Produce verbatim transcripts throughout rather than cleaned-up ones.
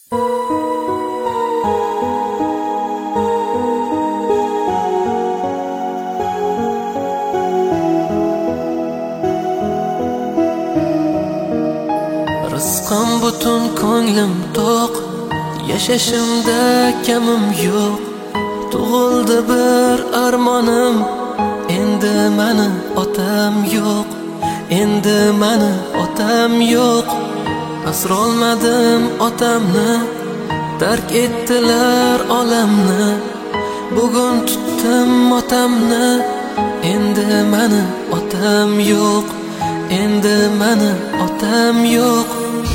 Rizqim butun, ko'nglim to'q, yashashimda kamim yo'q. Tug'ildi bir armonim, endi mani otam yo'q. Endi mani otam yo'q. Asrolmadim otamni, tark etdilar olamni. Bugun tutdim otamni, endi mani otam yo'q. Endi mani otam yo'q.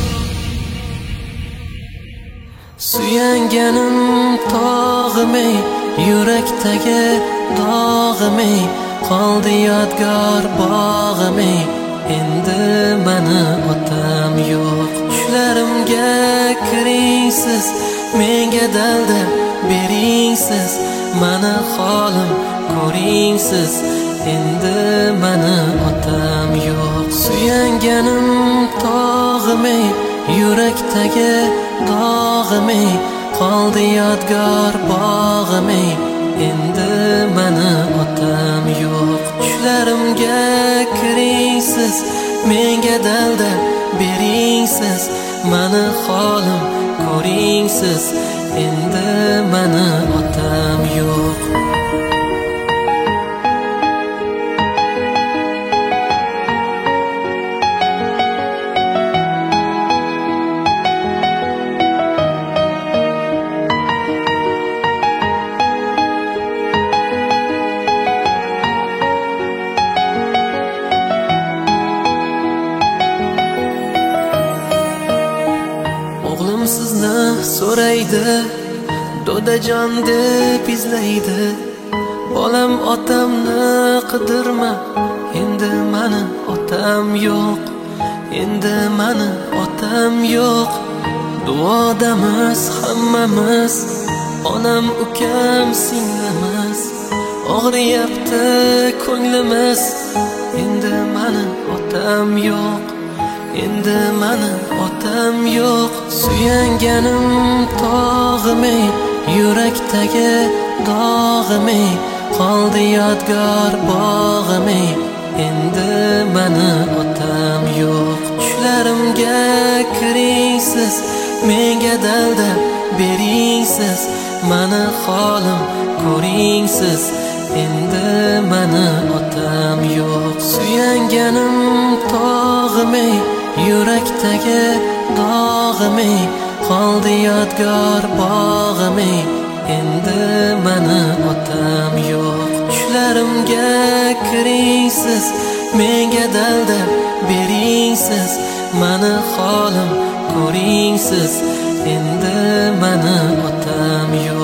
Suyanganim tog'im ey, yurakdagi dog'im ey, qoldi yodgor bog'im ey, endi mani otam yo'q. Tushlarimga kiringsiz, menga dalda beringsiz, mani holim ko'ringsiz, endi mani otam yo'q. Suyanganim tog'im ey, yurakdagi dog'im ey, qoldi yodgor bog'im ey, endi mani otam yo'q. Tushlarimga kiringsiz, menga dalda beringsiz, mani holim ko'ringsiz, endi mani otam yo'q. O'g'lim sizni so'raydi, dodajon deb izlaydi. Bolam otamni qidirma, endi mani otam yo'q. Endi mani otam yo'q. Duodamiz hammamiz, onam ukam singlimiz. Og'riyapti ko'nglimiz, endi mani otam yo'q. Endi mani otam yo'q. Suyanganim tog'im ey, yurakdagi dog'im ey, qoldi yodgor bog'im ey, endi mani otam yo'q. Tushlarimga kiringsiz, menga dalda beringsiz, mani holim ko'ringsiz, endi mani otam yo'q. Suyanganim tog'im ey, yurakdagi dog'im ey, qoldi yodgor bog'im ey, endi mani otam yo'q. Tushlarimga kiringsiz, menga dalda beringsiz, mani holim ko'ringsiz, endi mani otam yo'q.